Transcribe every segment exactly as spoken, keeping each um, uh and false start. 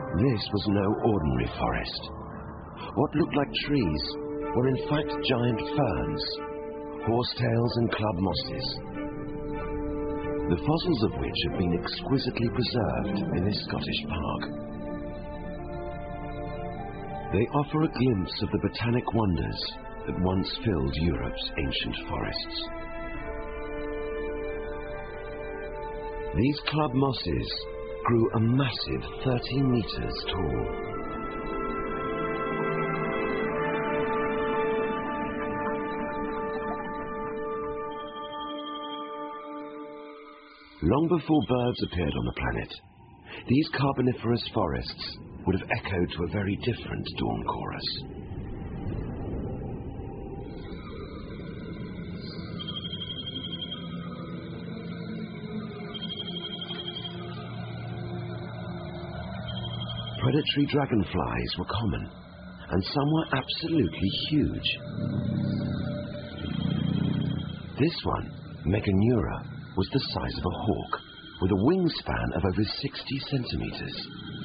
This was no ordinary forest. What looked like trees were in fact giant ferns, horsetails and club mosses, the fossils of which have been exquisitely preserved in this Scottish park. They offer a glimpse of the botanic wonders that once filled Europe's ancient forests. These club mosses grew a massive thirty meters tall. Long before birds appeared on the planet, these carboniferous forests would have echoed to a very different dawn chorus. Predatory dragonflies were common, and some were absolutely huge. This one, Meganeura, was the size of a hawk, with a wingspan of over sixty centimeters.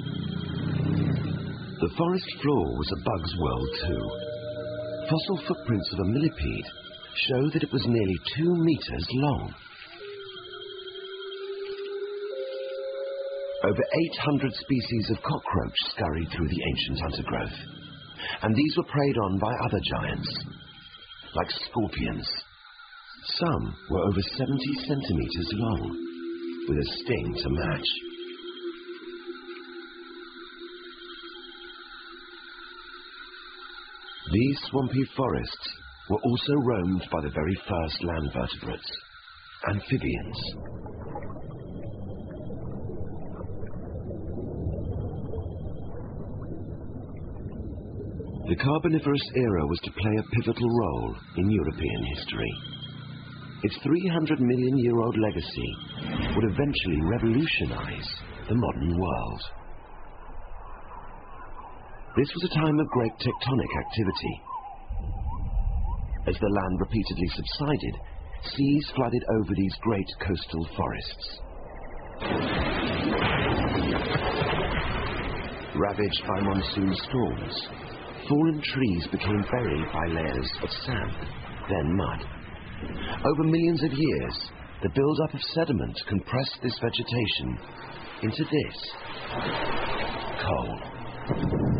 The forest floor was a bug's world too. Fossil footprints of a millipede show that it was nearly two meters long. Over eight hundred species of cockroach scurried through the ancient undergrowth, and these were preyed on by other giants, like scorpions. Some were over seventy centimeters long, with a sting to match. These swampy forests were also roamed by the very first land vertebrates, amphibians. The Carboniferous era was to play a pivotal role in European history. Its three hundred million year old legacy would eventually revolutionize the modern world. This was a time of great tectonic activity. As the land repeatedly subsided, seas flooded over these great coastal forests. Ravaged by monsoon storms, fallen trees became buried by layers of sand, then mud. Over millions of years, the build-up of sediment compressed this vegetation into this: coal.